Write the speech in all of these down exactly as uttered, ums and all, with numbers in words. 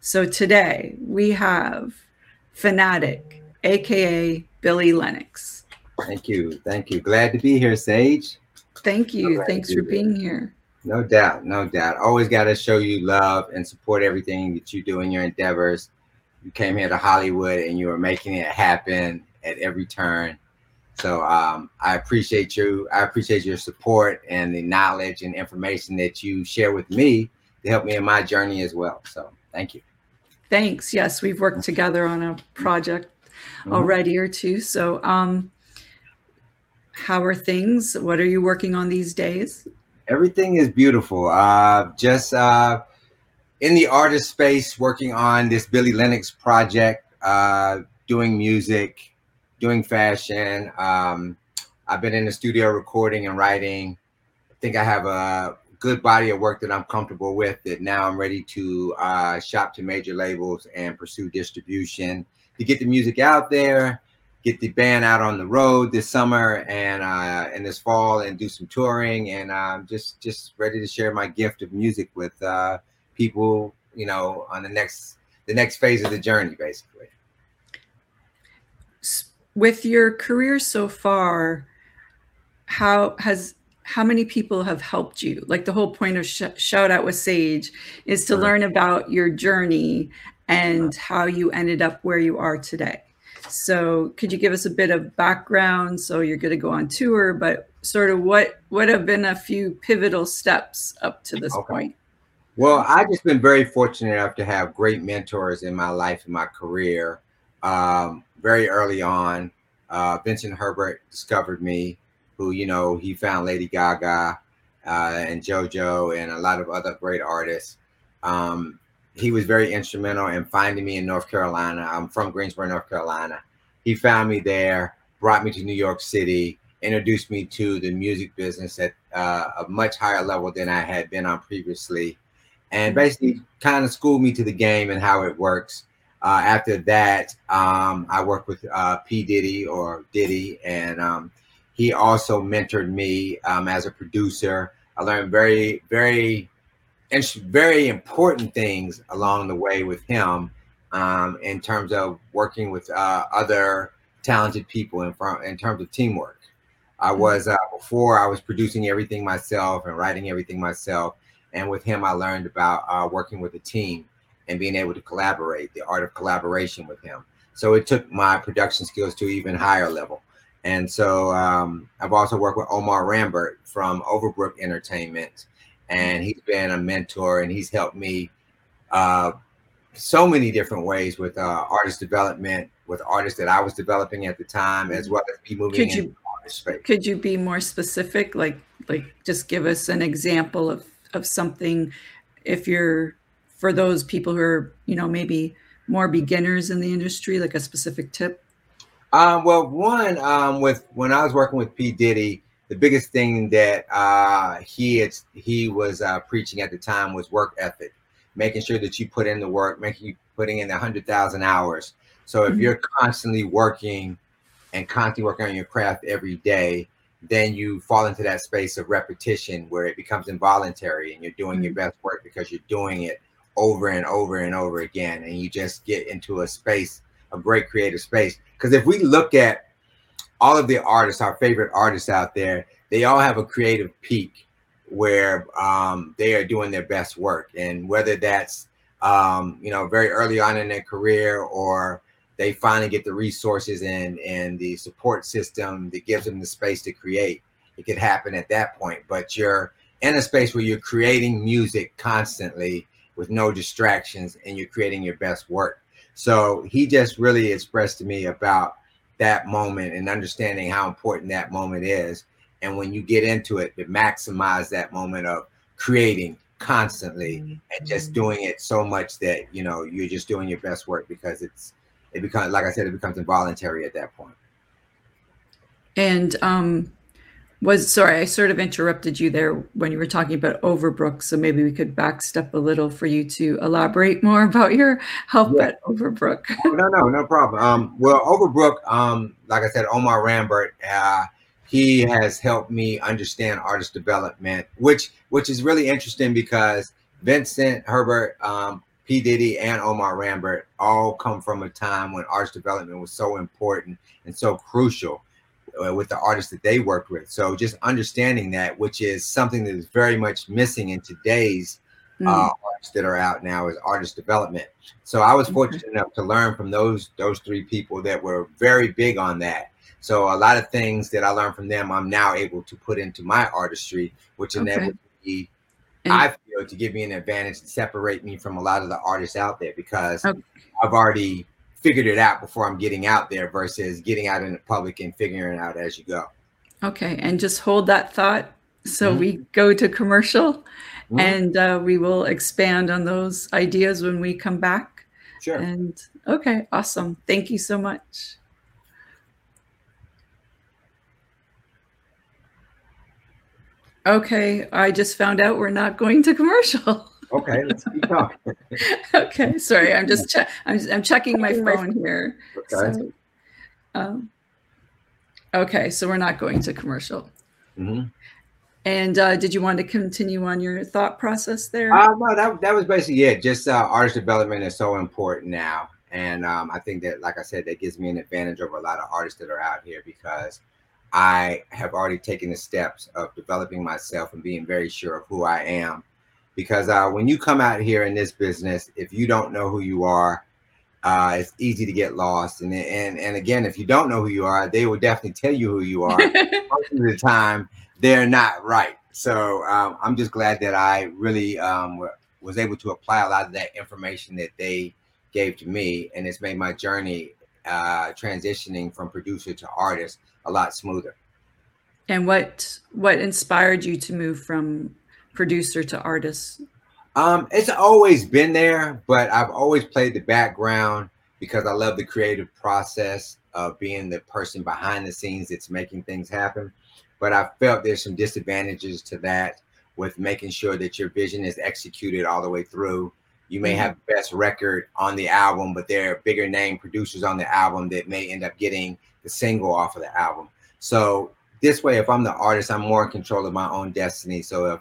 So today we have Fanatic, aka Billy Lennox. Thank you. Thank you. Glad to be here, Sage. Thank So you. glad to Thanks for be here. being here. No doubt. No doubt. Always got to show you love and support everything that you do in your endeavors. You came here to Hollywood and you are making it happen at every turn. So um, I appreciate you. I appreciate your support and the knowledge and information that you share with me to help me in my journey as well. So thank you. Thanks. Yes, we've worked together on a project Mhm. already or two. So, um, how are things? What are you working on these days? Everything is beautiful. Uh, just uh, in the artist space, working on this Billy Lennox project, uh, doing music, doing fashion. Um, I've been in the studio recording and writing. I think I have a good body of work that I'm comfortable with, that now I'm ready to uh, shop to major labels and pursue distribution to get the music out there, get the band out on the road this summer and uh, and this fall, and do some touring, and I'm just just ready to share my gift of music with uh, people, you know, on the next the next phase of the journey, basically. With your career so far, how has how many people have helped you? Like, the whole point of sh- Shout Out with Sage is to Uh-huh. learn about your journey and how you ended up where you are today. So could you give us a bit of background? So you're going to go on tour, but sort of what what have been a few pivotal steps up to this Okay. point? Well, I've just been very fortunate enough to have great mentors in my life and my career. Um, very early on, uh, Vincent Herbert discovered me, who, you know, he found Lady Gaga uh, and JoJo and a lot of other great artists. Um, he was very instrumental in finding me in North Carolina. I'm from Greensboro, North Carolina. He found me there, brought me to New York City, introduced me to the music business at uh, a much higher level than I had been on previously, and basically kind of schooled me to the game and how it works. Uh, after that, um, I worked with uh, P. Diddy or Diddy, and um, he also mentored me um, as a producer. I learned very, very, and very important things along the way with him, um, in terms of working with uh, other talented people in, front, in terms of teamwork. I was uh, before I was producing everything myself and writing everything myself. And with him, I learned about uh, working with a team and being able to collaborate, the art of collaboration with him. So it took my production skills to an even higher level. And so um, I've also worked with Omar Rambert from Overbrook Entertainment, and he's been a mentor, and he's helped me uh, so many different ways with uh, artist development, with artists that I was developing at the time, as well as me moving Could into you artist space. could you be more specific? Like like just give us an example of of something, if you're, for those people who are, you know, maybe more beginners in the industry, like a specific tip. Um, well, one, um, with when I was working with P. Diddy, the biggest thing that uh, he had, he was uh, preaching at the time was work ethic, making sure that you put in the work, making you putting in a hundred thousand hours. So if Mhm. you're constantly working and constantly working on your craft every day, then you fall into that space of repetition where it becomes involuntary, and you're doing mm-hmm. your best work because you're doing it over and over and over again, and you just get into a space, a great creative space. Because if we look at all of the artists, our favorite artists out there, they all have a creative peak where um, they are doing their best work. And whether that's, um, you know, very early on in their career, or they finally get the resources and, and the support system that gives them the space to create, it could happen at that point. But you're in a space where you're creating music constantly with no distractions, and you're creating your best work. So he just really expressed to me about that moment and understanding how important that moment is. And when you get into it, to maximize that moment of creating constantly and just doing it so much that, you know, you're just doing your best work, because it's, it becomes, like I said, it becomes involuntary at that point. And um, was, sorry, I sort of interrupted you there when you were talking about Overbrook. So maybe we could backstep a little for you to elaborate more about your help yeah. at Overbrook. Oh, no, no, no problem. Um, well, Overbrook, um, like I said, Omar Rambert, uh, he has helped me understand artist development, which which is really interesting, because Vincent Herbert, um, P. Diddy and Omar Rambert all come from a time when artist development was so important and so crucial uh, with the artists that they worked with. So just understanding that, which is something that is very much missing in today's mm. uh, artists that are out now, is artist development. So I was fortunate okay. enough to learn from those those three people that were very big on that. So a lot of things that I learned from them, I'm now able to put into my artistry, which okay. enabled me, and I feel, to give me an advantage and separate me from a lot of the artists out there, because okay. I've already figured it out before I'm getting out there versus getting out in the public and figuring it out as you go. Okay. And just hold that thought. So mm-hmm. we go to commercial mm-hmm. and uh, we will expand on those ideas when we come back. Sure. And okay. Awesome. Thank you so much. Okay, I just found out we're not going to commercial. Okay, let's keep talking. Okay, sorry, I'm just che I'm, I'm checking my phone here. Okay. So, um, okay, so we're not going to commercial. Mm-hmm. And uh, did you want to continue on your thought process there? Uh, no, that that was basically it. Just uh, artist development is so important now, and um, I think that, like I said, that gives me an advantage over a lot of artists that are out here, because I have already taken the steps of developing myself and being very sure of who I am. Because uh, when you come out here in this business, if you don't know who you are, uh, it's easy to get lost. And, and, and again, if you don't know who you are, they will definitely tell you who you are. Most of the time, they're not right. So um, I'm just glad that I really um, was able to apply a lot of that information that they gave to me. And it's made my journey uh, transitioning from producer to artist a lot smoother. And what what inspired you to move from producer to artist? Um, it's always been there, but I've always played the background because I love the creative process of being the person behind the scenes that's making things happen. But I felt there's some disadvantages to that, with making sure that your vision is executed all the way through. You may have the best record on the album, but there are bigger name producers on the album that may end up getting the single off of the album. So this way, if I'm the artist, I'm more in control of my own destiny. So if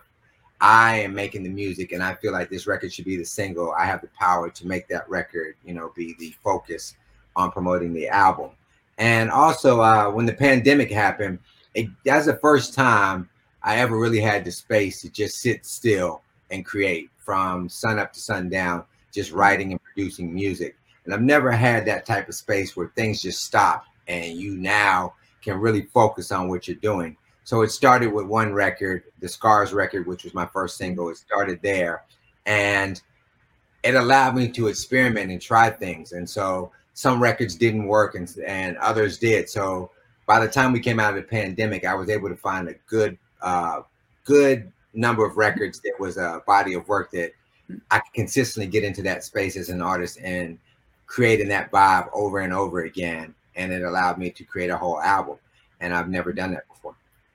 I am making the music and I feel like this record should be the single, I have the power to make that record, you know, be the focus on promoting the album. And also, uh, when the pandemic happened, it, that's the first time I ever really had the space to just sit still and create from sun up to sundown, just writing and producing music. And I've never had that type of space where things just stop and you now can really focus on what you're doing. So it started with one record, the Scars record, which was my first single. It started there, and it allowed me to experiment and try things. And so some records didn't work and, and others did. So by the time we came out of the pandemic, I was able to find a good, uh, good number of records that was a body of work that I could consistently get into that space as an artist and creating that vibe over and over again. And it allowed me to create a whole album. And I've never done that before.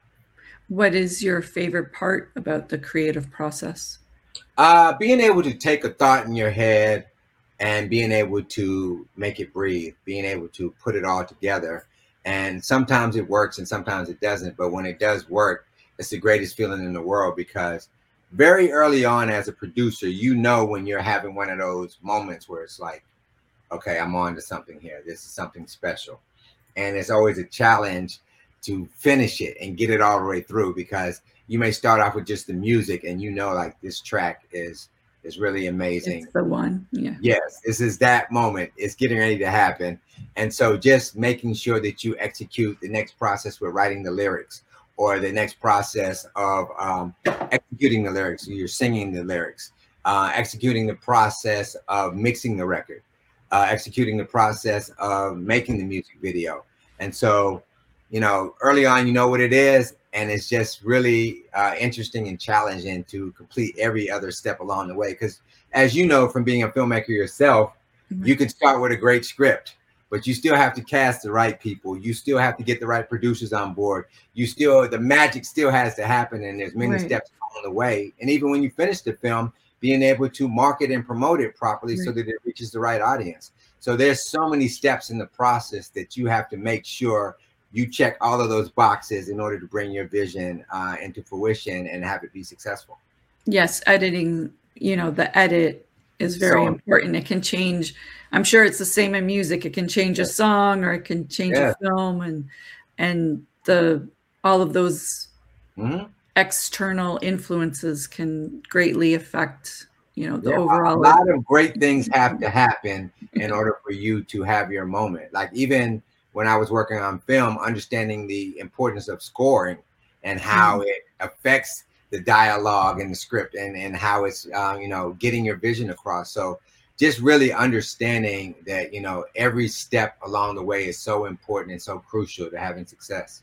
What is your favorite part about the creative process? Uh, being able to take a thought in your head and being able to make it breathe, being able to put it all together. And sometimes it works and sometimes it doesn't. But when it does work, it's the greatest feeling in the world, because very early on as a producer, you know when you're having one of those moments where it's like, okay, I'm on to something here. This is something special. And it's always a challenge to finish it and get it all the way through, because you may start off with just the music and you know, like, this track is is really amazing. It's the one. Yeah. Yes, this is that moment. It's getting ready to happen. And so just making sure that you execute the next process with writing the lyrics, or the next process of um, executing the lyrics. You're singing the lyrics, uh, executing the process of mixing the record, uh, executing the process of making the music video. And so, you know, early on, you know what it is, and it's just really uh, interesting and challenging to complete every other step along the way. Because as you know, from being a filmmaker yourself, mm-hmm. you can start with a great script, but you still have to cast the right people. You still have to get the right producers on board. You still, the magic still has to happen, and there's many right. steps along the way. And even when you finish the film, being able to market and promote it properly right. so that it reaches the right audience. So there's so many steps in the process that you have to make sure you check all of those boxes in order to bring your vision uh, into fruition and have it be successful. Yes, editing, you know, the edit is very so important. It can change. I'm sure it's the same in music. It can change a song, or it can change yeah. a film, and and the all of those mm-hmm. external influences can greatly affect, you know, the yeah, overall. A lot of great things have to happen in order for you to have your moment. Like even when I was working on film, understanding the importance of scoring and how mm-hmm. it affects the dialogue and the script, and, and how it's, uh, you know, getting your vision across. So just really understanding that, you know, every step along the way is so important and so crucial to having success.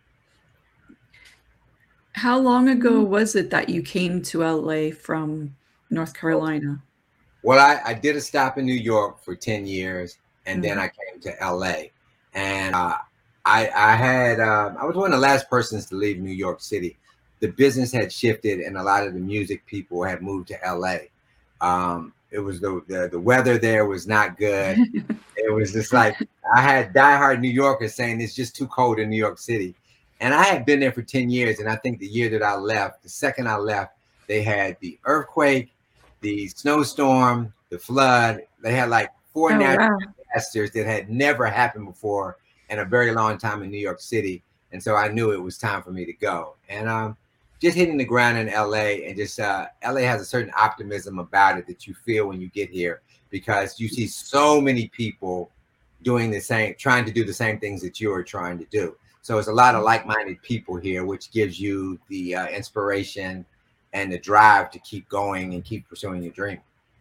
How long ago was it that you came to L A from North Carolina? Well, I, I did a stop in New York for ten years, and mm-hmm. then I came to L A. And uh, I, I had, uh, I was one of the last persons to leave New York City. The business had shifted, and a lot of the music people had moved to L A. Um, it was the, the the weather there was not good. It was just like, I had diehard New Yorkers saying it's just too cold in New York City. And I had been there for ten years. And I think the year that I left, the second I left, they had the earthquake, the snowstorm, the flood. They had like four oh, natural wow. disasters that had never happened before in a very long time in New York City. And so I knew it was time for me to go. And um, just hitting the ground in L A, and just uh, L A has a certain optimism about it that you feel when you get here, because you see so many people doing the same, trying to do the same things that you are trying to do. So it's a lot of like-minded people here, which gives you the uh, inspiration and the drive to keep going and keep pursuing your dream.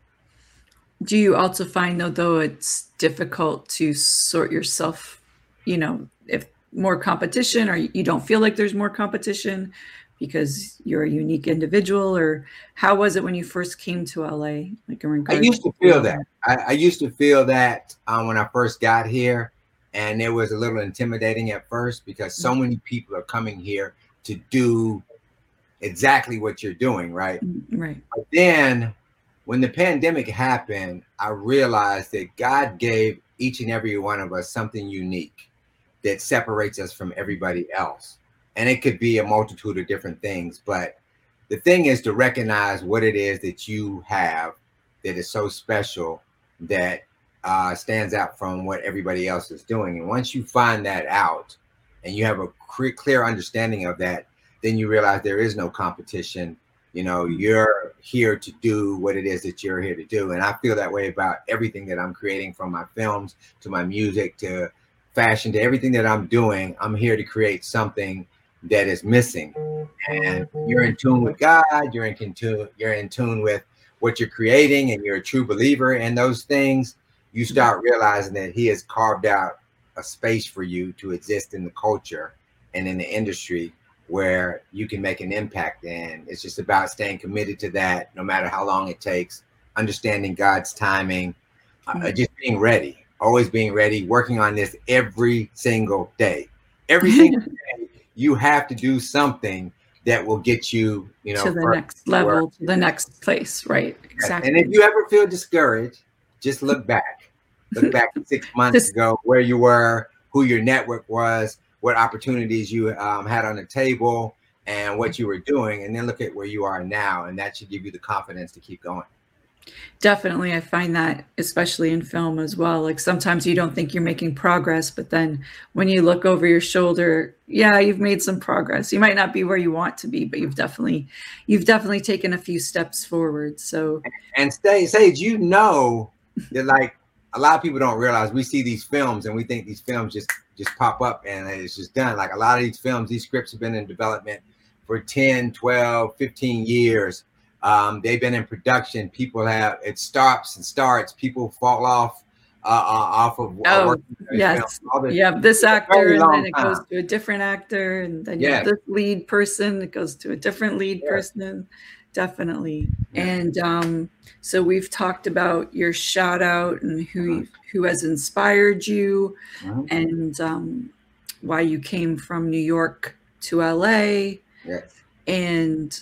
Do you also find, though, though it's difficult to sort yourself, you know, if more competition, or you don't feel like there's more competition because you're a unique individual? Or how was it when you first came to L A? Like, in I used to feel that. I, I used to feel that um, when I first got here, and it was a little intimidating at first, because so many people are coming here to do exactly what you're doing, right? Right. But then when the pandemic happened, I realized that God gave each and every one of us something unique that separates us from everybody else. And it could be a multitude of different things, but the thing is to recognize what it is that you have that is so special, that uh, stands out from what everybody else is doing. And once you find that out and you have a clear understanding of that, then you realize there is no competition. You know, you're here to do what it is that you're here to do. And I feel that way about everything that I'm creating, from my films to my music to fashion to everything that I'm doing. I'm here to create something that is missing. And you're in tune with God, you're in tune, you're in tune with what you're creating, and you're a true believer in those things. You start realizing that He has carved out a space for you to exist in the culture and in the industry where you can make an impact. And it's just about staying committed to that, no matter how long it takes, understanding God's timing, uh, just being ready, always being ready, working on this every single day. Every single day, you have to do something that will get you, you know, to the next level, to the next place. Right. Exactly. And if you ever feel discouraged, just look back. Look back six months this, ago, where you were, who your network was, what opportunities you um, had on the table, and what you were doing, and then look at where you are now, and that should give you the confidence to keep going. Definitely. I find that, especially in film as well. Like, sometimes you don't think you're making progress, but then when you look over your shoulder, yeah, you've made some progress. You might not be where you want to be, but you've definitely, you've definitely taken a few steps forward. So, and stay, Sage, you know, that like a lot of people don't realize, we see these films and we think these films just just pop up and it's just done. Like, a lot of these films, these scripts have been in development for ten, twelve, fifteen years. Um, they've been in production. People have, it stops and starts. People fall off uh, uh, off of. Oh, yes. You have this actor, and then it goes to a different actor, and then you yes. have this lead person. It goes to a different lead yes. person. Definitely. Yeah. And um, so we've talked about your shout out and who uh-huh. who has inspired you, uh-huh. and um, why you came from New York to L A. Yes. And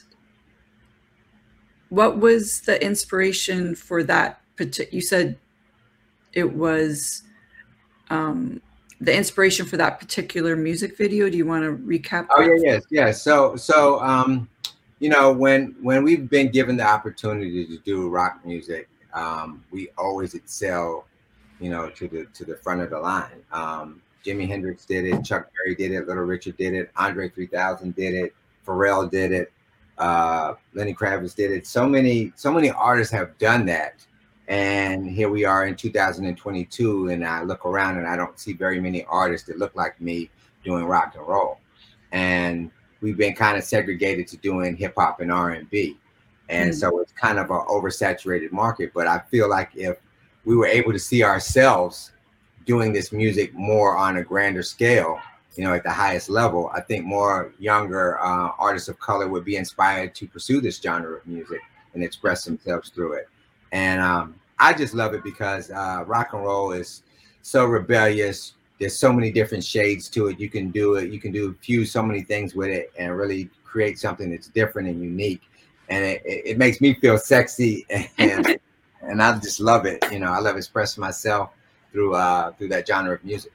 what was the inspiration for that particular? You said it was um, the inspiration for that particular music video. Do you want to recap? Oh yeah, yes, yes. So so. Um, You know, when when we've been given the opportunity to do rock music, Um, we always excel, you know, to the to the front of the line. Um, Jimi Hendrix did it, Chuck Berry did it, Little Richard did it, Andre three thousand did it, Pharrell did it, uh, Lenny Kravitz did it. So many, so many artists have done that. And here we are in two thousand twenty-two, and I look around and I don't see very many artists that look like me doing rock and roll. And we've been kind of segregated to doing hip hop and R and B. And mm-hmm. so it's kind of an oversaturated market. But I feel like if we were able to see ourselves doing this music more on a grander scale, you know, at the highest level, I think more younger uh, artists of color would be inspired to pursue this genre of music and express themselves through it. And um, I just love it because uh, rock and roll is so rebellious. There's so many different shades to it. You can do it. You can do fuse so many things with it and really create something that's different and unique. And it, it makes me feel sexy, and and I just love it. You know, I love expressing myself through uh, through that genre of music.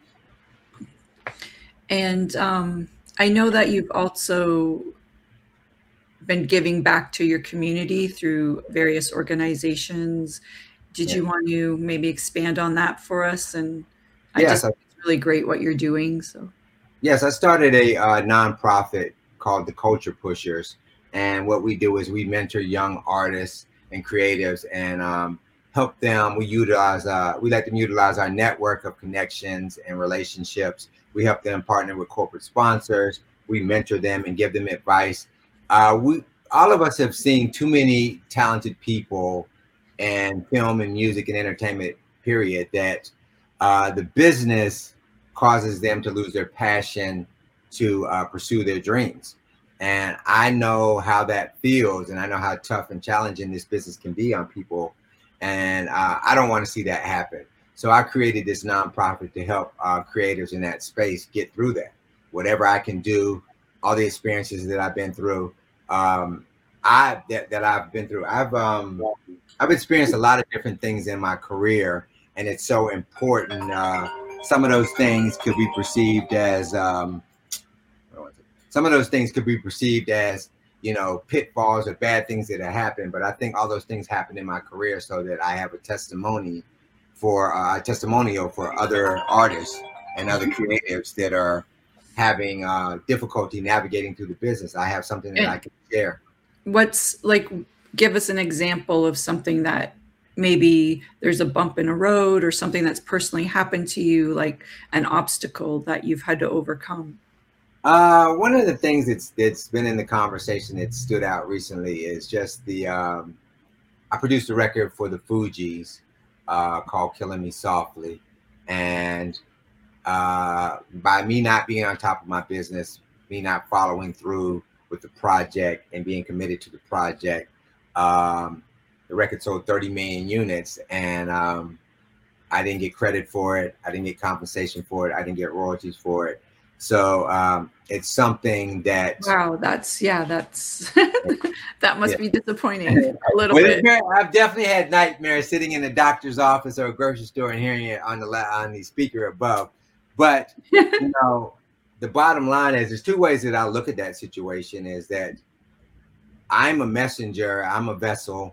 And um, I know that you've also been giving back to your community through various organizations. Did yeah. you want to maybe expand on that for us? And I yes, just think it's really great what you're doing. So yes, I started a uh, nonprofit called the Culture Pushers. And what we do is we mentor young artists and creatives and um, help them. We utilize, uh, we let them utilize our network of connections and relationships. We help them partner with corporate sponsors. We mentor them and give them advice. Uh, we, all of us have seen too many talented people in film and music and entertainment, period, that uh, the business causes them to lose their passion to uh, pursue their dreams. And I know how that feels, and I know how tough and challenging this business can be on people. And uh, I don't want to see that happen. So I created this nonprofit to help uh, creators in that space get through that. Whatever I can do, all the experiences that I've been through, um, I that, that I've been through. I've um, I've experienced a lot of different things in my career, and it's so important. Uh, some of those things could be perceived as um, some of those things could be perceived as, you know, pitfalls or bad things that have happened. But I think all those things happened in my career so that I have a testimony for uh, a testimonial for other artists and other creatives that are having uh, difficulty navigating through the business. I have something that and I can share. What's like, give us an example of something that maybe there's a bump in a road or something that's personally happened to you, like an obstacle that you've had to overcome. Uh, one of the things that's that's been in the conversation that stood out recently is just the um, I produced a record for the Fugees uh, called "Killing Me Softly," and uh, by me not being on top of my business, me not following through with the project and being committed to the project, um, the record sold thirty million units, and um, I didn't get credit for it. I didn't get compensation for it. I didn't get royalties for it. So um, it's something that wow, that's yeah, that's that must yeah. be disappointing a little well, bit. I've definitely had nightmares sitting in a doctor's office or a grocery store and hearing it on the on the speaker above. But you know, the bottom line is there's two ways that I look at that situation. Is that I'm a messenger, I'm a vessel.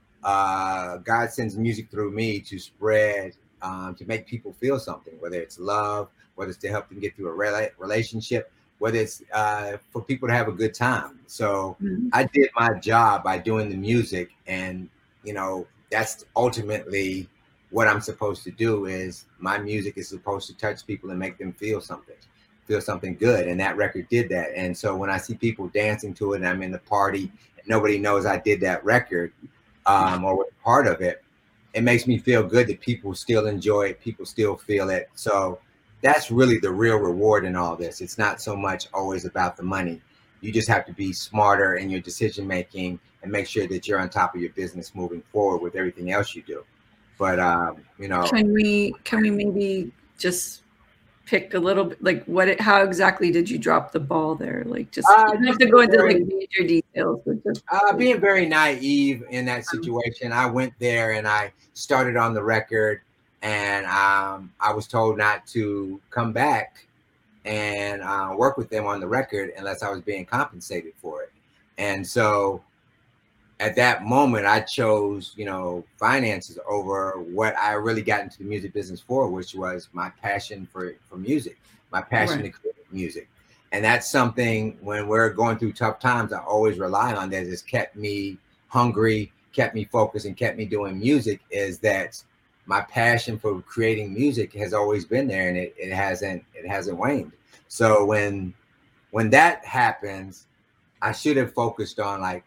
Uh, God sends music through me to spread, um, to make people feel something, whether it's love, whether it's to help them get through a rela relationship, whether it's uh, for people to have a good time. So mm-hmm. I did my job by doing the music, and you know, that's ultimately what I'm supposed to do. Is my music is supposed to touch people and make them feel something, feel something good. And that record did that. And so when I see people dancing to it and I'm in the party and nobody knows I did that record um, or was part of it, it makes me feel good that people still enjoy it. People still feel it. So that's really the real reward in all this. It's not so much always about the money. You just have to be smarter in your decision making and make sure that you're on top of your business moving forward with everything else you do. But um, you know, can we can we maybe just pick a little bit, like what it, how exactly did you drop the ball there? Like just uh, you don't have to go into very, like major details, but just uh, being very naive in that situation. I went there and I started on the record. And um, I was told not to come back and uh, work with them on the record unless I was being compensated for it. And so at that moment, I chose, you know, finances over what I really got into the music business for, which was my passion for, for music, my passion Right. to create music. And that's something when we're going through tough times, I always rely on that has kept me hungry, kept me focused, and kept me doing music, is that my passion for creating music has always been there, and it, it hasn't it hasn't waned. So when when that happens, I should have focused on like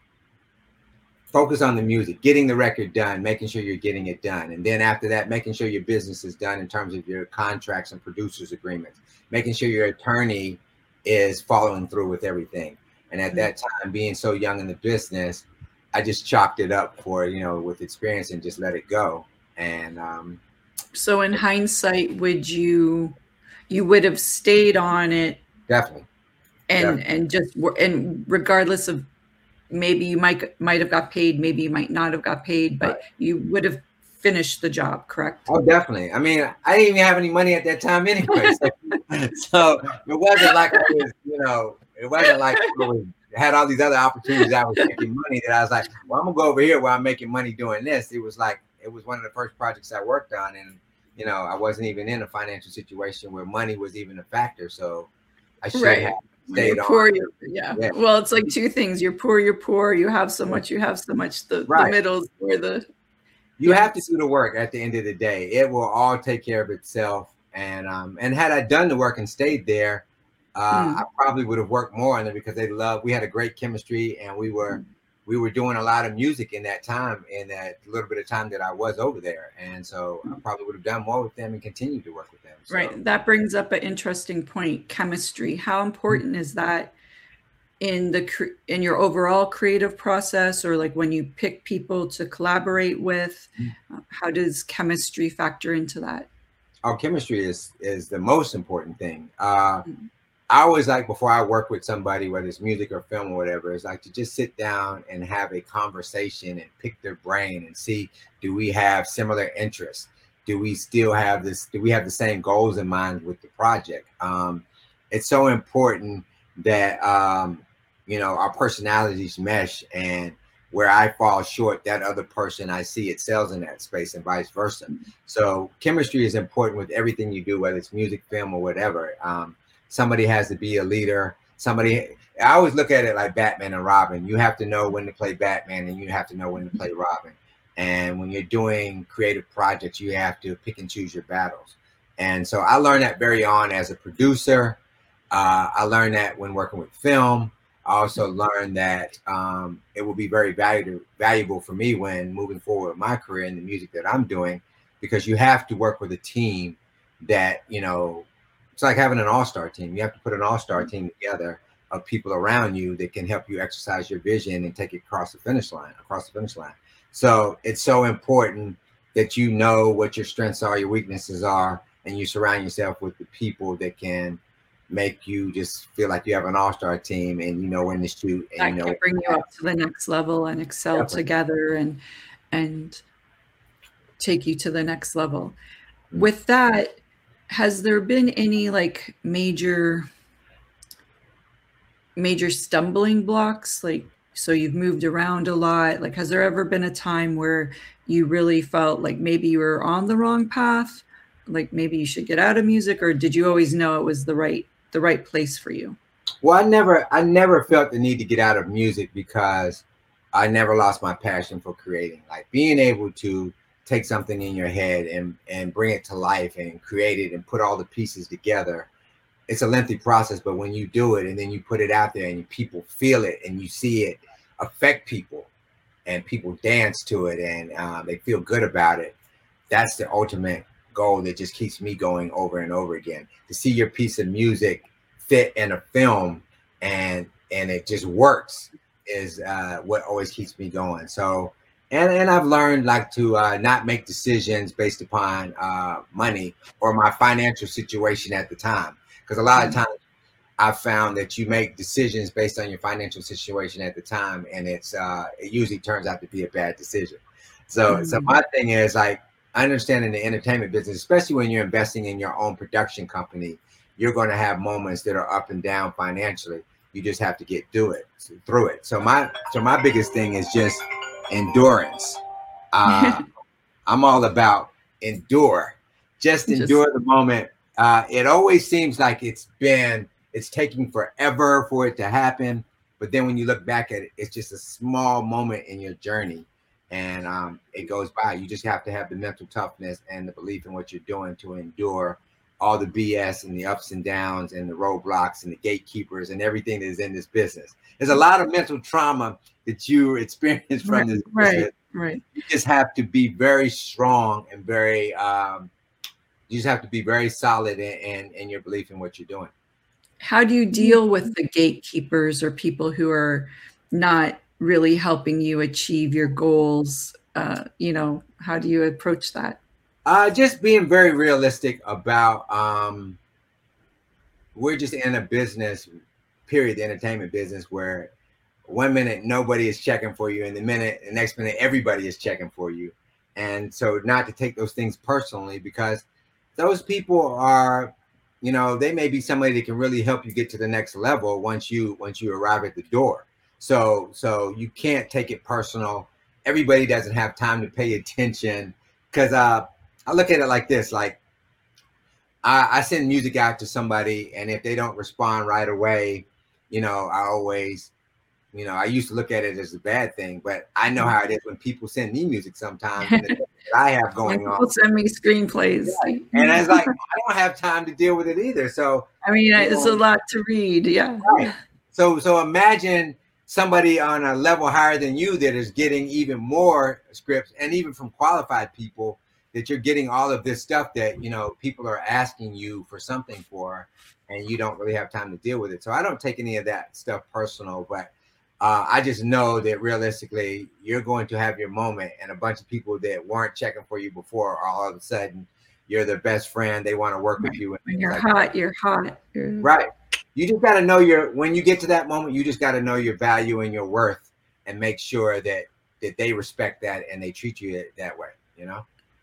focus on the music, getting the record done, making sure you're getting it done. And then after that, making sure your business is done in terms of your contracts and producers agreements, making sure your attorney is following through with everything. And at that time, being so young in the business, I just chalked it up for, you know, with experience and just let it go. And um, so in hindsight, would you, you would have stayed on it definitely. and, definitely. and just, and regardless of, maybe you might might have got paid, maybe you might not have got paid, but right. you would have finished the job, correct? Oh, definitely. I mean, I didn't even have any money at that time anyway. So, so it wasn't like I was, you know, it wasn't like I was, had all these other opportunities. I was making money that I was like, well, I'm gonna go over here where I'm making money doing this. It was like, it was one of the first projects I worked on. And, you know, I wasn't even in a financial situation where money was even a factor. So I should right. have. Stayed poor, on. you're, yeah. yeah. Well, it's like two things. You're poor, you're poor. You have so much, you have so much. The, right. the middles or the. You yeah. have to do the work at the end of the day. It will all take care of itself. And um, and had I done the work and stayed there, uh, mm. I probably would have worked more on it because they love. We had a great chemistry, and we were mm. we were doing a lot of music in that time, in that little bit of time that I was over there. And so I probably would have done more with them and continued to work with them. So. Right. That brings up an interesting point. Chemistry. How important mm-hmm. is that in the in your overall creative process, or like when you pick people to collaborate with? Mm-hmm. How does chemistry factor into that? Oh, chemistry is is the most important thing. Uh, mm-hmm. I always like, before I work with somebody, whether it's music or film or whatever, is like to just sit down and have a conversation and pick their brain and see, do we have similar interests? Do we still have this? Do we have the same goals in mind with the project? Um, it's so important that, um, you know, our personalities mesh, and where I fall short, that other person, I see excels in that space, and vice versa. So chemistry is important with everything you do, whether it's music, film, or whatever. Um, somebody has to be a leader. Somebody, I always look at it like Batman and Robin. You have to know when to play Batman, and you have to know when to play Robin. And when you're doing creative projects, you have to pick and choose your battles. And so I learned that very on as a producer. Uh, I learned that when working with film. I also learned that um, it will be very valuable, valuable for me when moving forward with my career in the music that I'm doing, because you have to work with a team that, you know, it's like having an all-star team. You have to put an all-star team together of people around you that can help you exercise your vision and take it across the finish line, across the finish line. So it's so important that you know what your strengths are, your weaknesses are, and you surround yourself with the people that can make you just feel like you have an all-star team, and you know when to shoot. And that you know can bring you up to the next level and excel Definitely. together and and take you to the next level. Mm-hmm. With that, has there been any like major major stumbling blocks? Like, so you've moved around a lot. Like, has there ever been a time where you really felt like maybe you were on the wrong path? Like maybe you should get out of music, or did you always know it was the right the right place for you? Well, I never I never felt the need to get out of music, because I never lost my passion for creating. Like being able to take something in your head and and bring it to life and create it and put all the pieces together. It's a lengthy process, but when you do it and then you put it out there and people feel it and you see it affect people and people dance to it and uh, they feel good about it, that's the ultimate goal that just keeps me going over and over again. To see your piece of music fit in a film and and it just works is uh, what always keeps me going. So, and, and I've learned like to uh, not make decisions based upon uh, money or my financial situation at the time. Because a lot of times I've found that you make decisions based on your financial situation at the time, and it's uh, it usually turns out to be a bad decision. So, mm-hmm. so my thing is like, I understand in the entertainment business, especially when you're investing in your own production company, you're going to have moments that are up and down financially. You just have to get through it, through it. So my, so my biggest thing is just endurance. Uh, I'm all about endure, just endure just, the moment. Uh, it always seems like it's been, it's taking forever for it to happen. But then when you look back at it, it's just a small moment in your journey, and um, it goes by. You just have to have the mental toughness and the belief in what you're doing to endure all the B S and the ups and downs and the roadblocks and the gatekeepers and everything that is in this business. There's a lot of mental trauma that you experience from right, this right, business. Right. You just have to be very strong and very, um, you just have to be very solid in, in, in your belief in what you're doing. How do you deal with the gatekeepers or people who are not really helping you achieve your goals? Uh, you know, how do you approach that? Uh, just being very realistic about, um, we're just in a business, period, the entertainment business, where one minute nobody is checking for you, and the minute, the next minute everybody is checking for you. And so not to take those things personally, because those people are, you know, they may be somebody that can really help you get to the next level once you once you arrive at the door. So so you can't take it personal. Everybody doesn't have time to pay attention, because uh, I look at it like this: like I, I send music out to somebody, and if they don't respond right away, you know, I always, you know, I used to look at it as a bad thing, but I know how it is when people send me music sometimes and the things that I have going people on. Send me screenplays. Yeah. And it's like, I don't have time to deal with it either. So, I mean, it's know, a lot to read. Yeah. Right. So, so imagine somebody on a level higher than you that is getting even more scripts, and even from qualified people, that you're getting all of this stuff that, you know, people are asking you for something for, and you don't really have time to deal with it. So I don't take any of that stuff personal, but uh, I just know that realistically, you're going to have your moment, and a bunch of people that weren't checking for you before, all of a sudden, you're their best friend. They want to work right. with you. And you're like hot. that. You're hot. You're... Right. You just got to know your, when you get to that moment, you just got to know your value and your worth, and make sure that, that they respect that and they treat you that way, you know?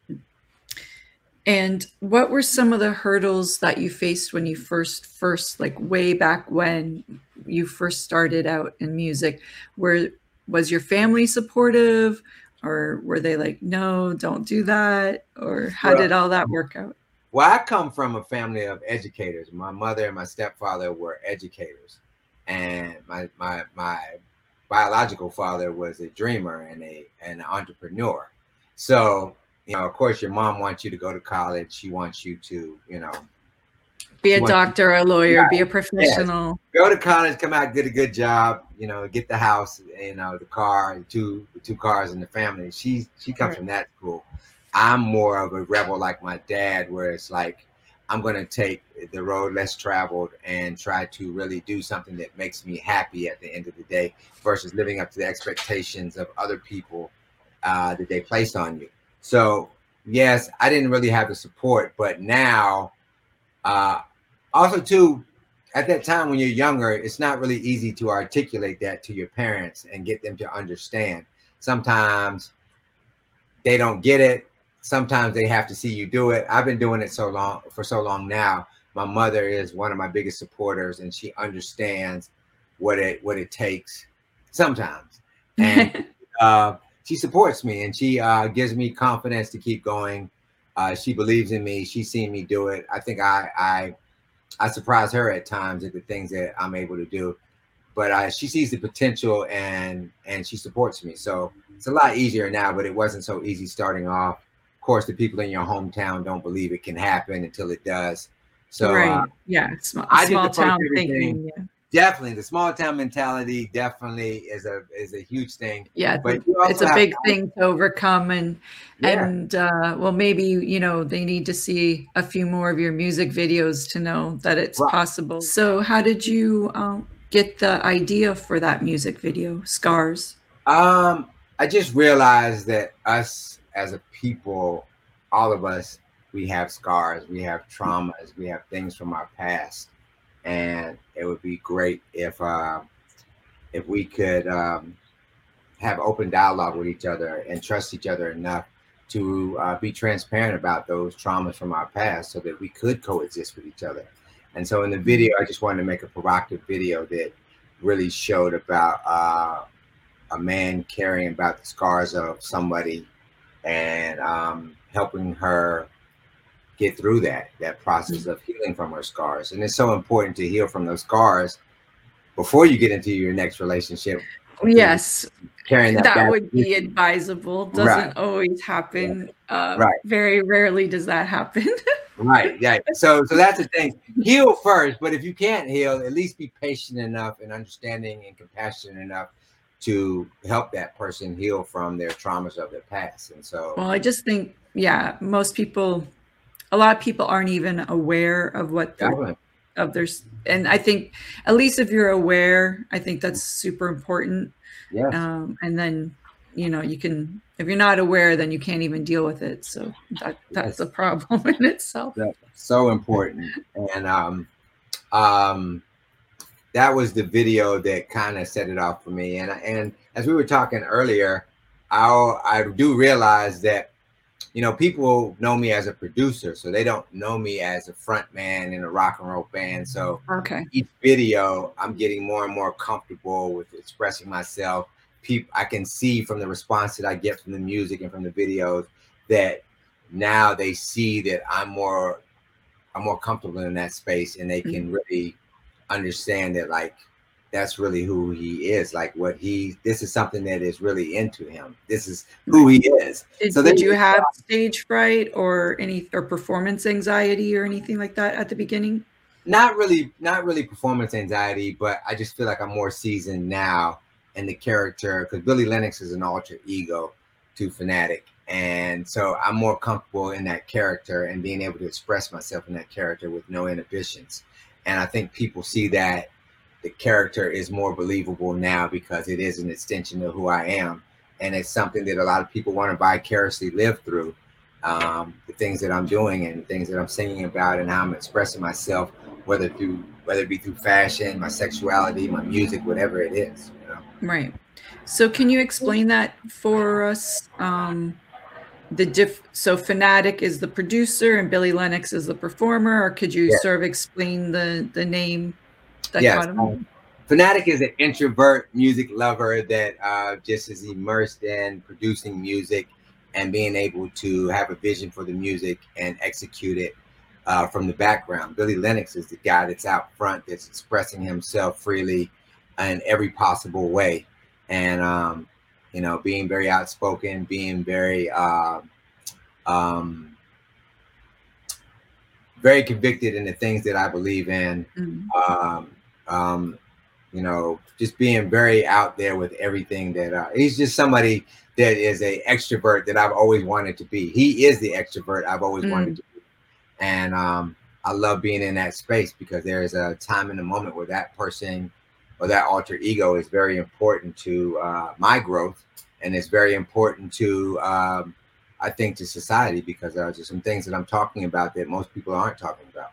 And what were some of the hurdles that you faced when you first, first, like way back when you first started out in music? Where was your family supportive, or were they like, no, don't do that? Or how well, did all that work out? Well, I come from a family of educators. My mother and my stepfather were educators, and my my my biological father was a dreamer and a an entrepreneur. So, you know, of course, your mom wants you to go to college. She wants you to, you know, be a doctor, a lawyer, yeah, be a professional. Yes. Go to college, come out, get a good job, you know, get the house, you know, the car, two two cars in the family. She she comes right. from that school. I'm more of a rebel like my dad, where it's like, I'm going to take the road less traveled and try to really do something that makes me happy at the end of the day, versus living up to the expectations of other people uh, that they place on you. So, yes, I didn't really have the support, but now, uh, also too, at that time when you're younger, it's not really easy to articulate that to your parents and get them to understand. Sometimes they don't get it. Sometimes they have to see you do it. I've been doing it so long for so long now. My mother is one of my biggest supporters, and she understands what it what it takes sometimes. And uh, she supports me, and she uh, gives me confidence to keep going. Uh, she believes in me. She's seen me do it. I think I I I surprise her at times at the things that I'm able to do. But uh, she sees the potential, and and she supports me. So it's a lot easier now, but it wasn't so easy starting off. Of course, the people in your hometown don't believe it can happen until it does. So right, uh, yeah, small, I small town thinking. Yeah. Definitely, the small town mentality definitely is a is a huge thing. Yeah, but it's a big thing to overcome, and yeah. and uh, well, maybe you know they need to see a few more of your music videos to know that it's right. possible. So, how did you um, get the idea for that music video, Scars? Um, I just realized that us as a people, all of us, we have scars, we have traumas, we have things from our past. And it would be great if uh, if we could um, have open dialogue with each other and trust each other enough to uh, be transparent about those traumas from our past, so that we could coexist with each other. And so in the video, I just wanted to make a provocative video that really showed about uh, a man caring about the scars of somebody and um, helping her get through that that process of healing from her scars. And it's so important to heal from those scars before you get into your next relationship. Yes, carrying that, that back would be advisable. Doesn't right. always happen. Yeah. Uh, right. Very rarely does that happen. Right. Yeah. So, so that's the thing. Heal first, but if you can't heal, at least be patient enough and understanding and compassionate enough to help that person heal from their traumas of their past. And so, well, I just think, yeah, most people, a lot of people aren't even aware of what they're definitely. of their, and I think at least if you're aware, I think that's super important. Yes. Um, and then, you know, you can, if you're not aware, then you can't even deal with it. So that that's yes. a problem in itself. That's so important. And um, um, that was the video that kind of set it off for me. And and as we were talking earlier, I I do realize that, you know, people know me as a producer, so they don't know me as a front man in a rock and roll band. So okay. each video, I'm getting more and more comfortable with expressing myself. People, I can see from the response that I get from the music and from the videos that now they see that I'm more, I'm more comfortable in that space, and they can mm-hmm. really understand that, like, that's really who he is. Like, what he, this is something that is really into him. This is who he is. Did, so did you have uh, stage fright or any, or performance anxiety or anything like that at the beginning? Not really, not really performance anxiety, but I just feel like I'm more seasoned now in the character, because Billy Lennox is an alter ego to Phanatic. And so I'm more comfortable in that character and being able to express myself in that character with no inhibitions. And I think people see that the character is more believable now because it is an extension of who I am. And it's something that a lot of people want to vicariously live through. Um, the things that I'm doing and the things that I'm singing about and how I'm expressing myself, whether through, whether it be through fashion, my sexuality, my music, whatever it is. You know? Right. So can you explain that for us? Um, the diff so Phanatic is the producer and Billy Lennox is the performer, or could you yes. sort of explain the the name? Yes. Um, Phanatic is an introvert music lover that uh, just is immersed in producing music and being able to have a vision for the music and execute it uh, from the background. Billy Lennox is the guy that's out front, that's expressing himself freely in every possible way. And, um, you know, being very outspoken, being very, uh, um, very convicted in the things that I believe in. Mm-hmm. um, um, you know, just being very out there with everything that uh, he's just somebody that is a extrovert that I've always wanted to be. He is the extrovert I've always mm. wanted to be. And um, I love being in that space because there's a time in the moment where that person or that alter ego is very important to uh, my growth. And it's very important to, um, I think, to society, because there's just some things that I'm talking about that most people aren't talking about.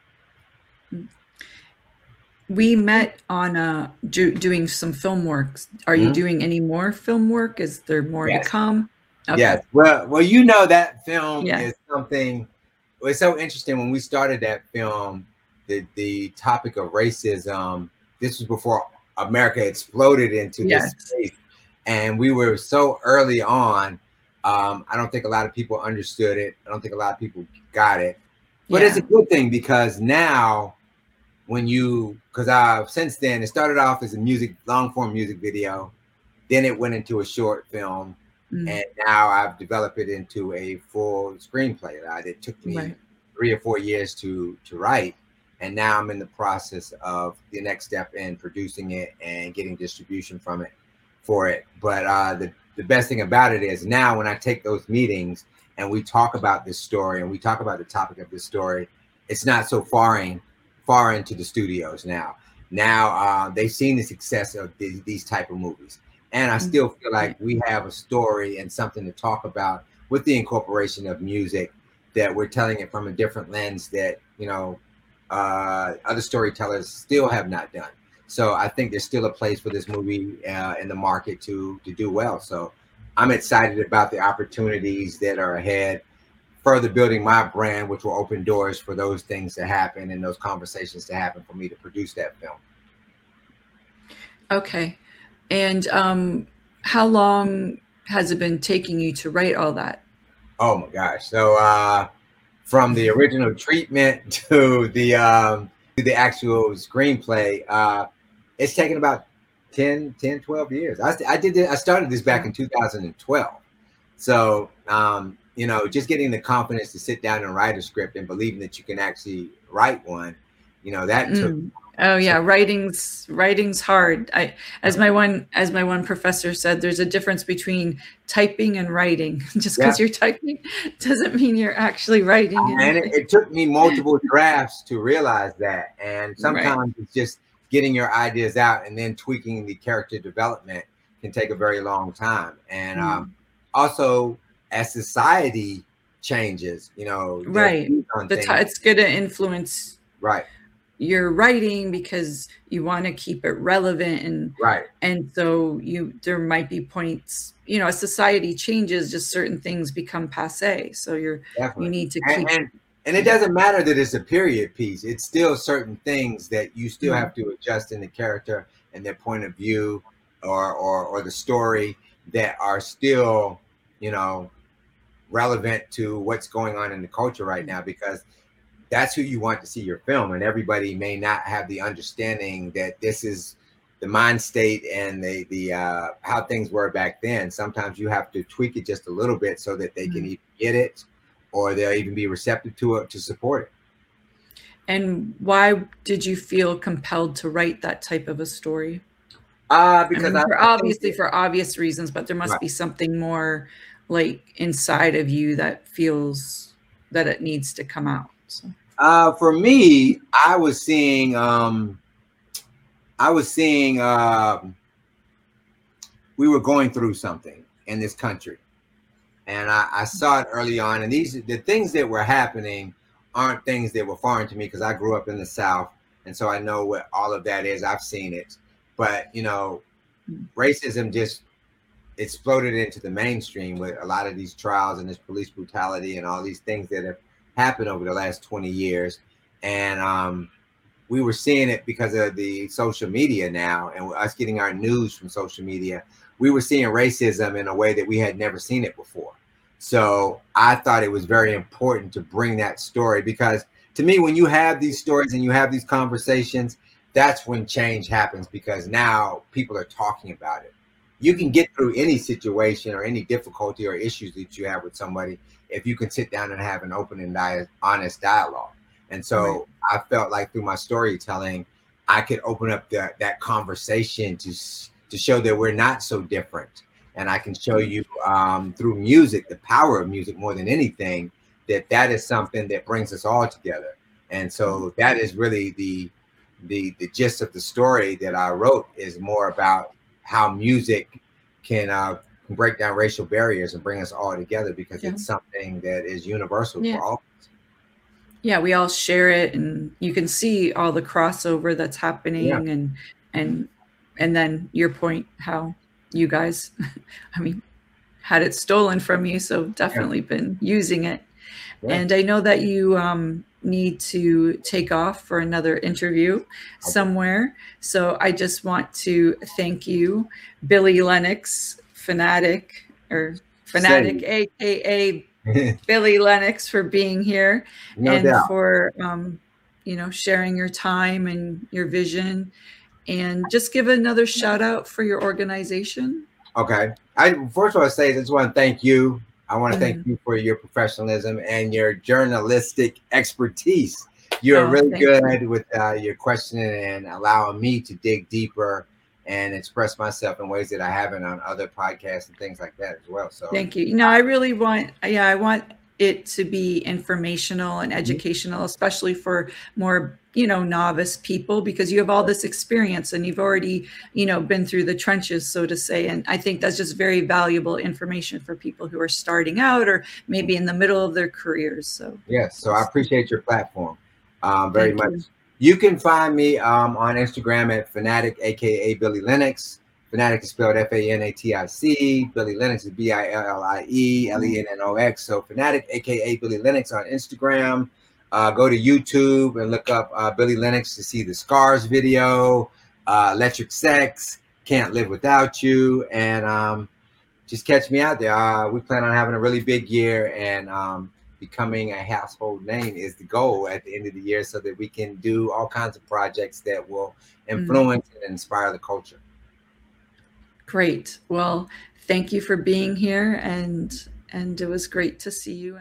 We met on uh, do, doing some film work. Are mm-hmm. you doing any more film work? Is there more yes. to come? Okay. Yes. Well, well, you know, that film yeah. is something. It's so interesting. When we started that film, the the topic of racism. This was before America exploded into yes. this space, and we were so early on. Um, I don't think a lot of people understood it. I don't think a lot of people got it. But yeah. it's a good thing, because now, when you, because uh, since then, it started off as a music, long form music video. Then it went into a short film. Mm. And now I've developed it into a full screenplay. Right? It took me right. three or four years to, to write. And now I'm in the process of the next step in producing it and getting distribution from it for it. But uh, the, the best thing about it is now when I take those meetings and we talk about this story and we talk about the topic of this story, it's not so foreign far into the studios now. Now uh, they've seen the success of these, these type of movies. And I still feel like we have a story and something to talk about with the incorporation of music, that we're telling it from a different lens that, you know, uh, other storytellers still have not done. So I think there's still a place for this movie uh, in the market to, to do well. So I'm excited about the opportunities that are ahead, further building my brand, which will open doors for those things to happen and those conversations to happen for me to produce that film. Okay. And um, how long has it been taking you to write all that? Oh my gosh. So uh, from the original treatment to the um, to the actual screenplay, uh, it's taken about ten, ten, twelve years. I, I did it, I started this back in two thousand twelve. So, um, you know, just getting the confidence to sit down and write a script and believing that you can actually write one, you know, that took. Mm. Oh yeah, writing's writing's hard. I as my one as my one professor said, there's a difference between typing and writing. Just because Yeah. you're typing doesn't mean you're actually writing And it, anything. it took me multiple drafts to realize that. And Right. sometimes it's just getting your ideas out and then tweaking the character development can take a very long time. And Mm. um, also, as society changes, you know, their Right. views on The things. ti it's gonna influence Right. your writing because you want to keep it relevant, and Right. and so you there might be points, you know, as society changes, just certain things become passé. So you're Definitely. you need to And, keep and and it doesn't matter that it's a period piece. It's still certain things that you still Mm. have to adjust in the character and their point of view, or or or the story, that are still, you know, relevant to what's going on in the culture right now, because that's who you want to see your film. And everybody may not have the understanding that this is the mind state and the the uh, how things were back then. Sometimes you have to tweak it just a little bit so that they can Mm. either get it or they'll even be receptive to it, to support it. And why did you feel compelled to write that type of a story? Uh, I because mean, I, for I think obviously that, for obvious reasons, but there must right. be something more like inside of you that feels that it needs to come out. So. Uh, for me, I was seeing, um, I was seeing, um, we were going through something in this country, and I, I saw it early on. And these, the things that were happening aren't things that were foreign to me, because I grew up in the South, and so I know what all of that is. I've seen it, but you know, racism just exploded into the mainstream with a lot of these trials and this police brutality and all these things that have happened over the last twenty years. And um, we were seeing it because of the social media now, and us getting our news from social media. We were seeing racism in a way that we had never seen it before. So I thought it was very important to bring that story, because to me, when you have these stories and you have these conversations, that's when change happens, because now people are talking about it. You can get through any situation or any difficulty or issues that you have with somebody if you can sit down and have an open and di- honest dialogue. And so right. I felt like through my storytelling, I could open up the, that conversation to to show that we're not so different. And I can show you um, through music, the power of music more than anything, that that is something that brings us all together. And so that is really the the the gist of the story that I wrote, is more about how music can uh, break down racial barriers and bring us all together, because yeah. it's something that is universal yeah. for all. Yeah, we all share it, and you can see all the crossover that's happening, yeah. and and and then your point, how you guys, I mean, had it stolen from you, so definitely yeah. been using it. Yeah. And I know that you um, need to take off for another interview okay. somewhere. So I just want to thank you, Billy Lennox, Fanatic, or Fanatic, Same. A K A Billy Lennox, for being here no and doubt. for, um, you know, sharing your time and your vision. And just give another shout out for your organization. Okay. I first of all, I say I just want to thank you. I want to thank mm. you for your professionalism and your journalistic expertise. You're oh, really good you. with uh, your questioning and allowing me to dig deeper and express myself in ways that I haven't on other podcasts and things like that as well. So thank you. You know, I really want, yeah, I want it to be informational and educational, mm-hmm. especially for more, you know, novice people, because you have all this experience and you've already, you know, been through the trenches, so to say. And I think that's just very valuable information for people who are starting out or maybe in the middle of their careers. So yes, so I appreciate your platform um, very Thank much. You. you can find me um, on Instagram at Fanatic, aka Billy Lennox. Fanatic is spelled F A N A T I C. Billy Lennox is B I L L I E L E N N O X. So Fanatic, aka Billy Lennox, on Instagram. Uh, go to YouTube and look up uh, Billy Lennox to see the Scars video, uh, Electric Sex, Can't Live Without You, and um, just catch me out there. Uh, we plan on having a really big year, and um, becoming a household name is the goal at the end of the year, so that we can do all kinds of projects that will influence mm. and inspire the culture. Great. Well, thank you for being here, and and it was great to see you.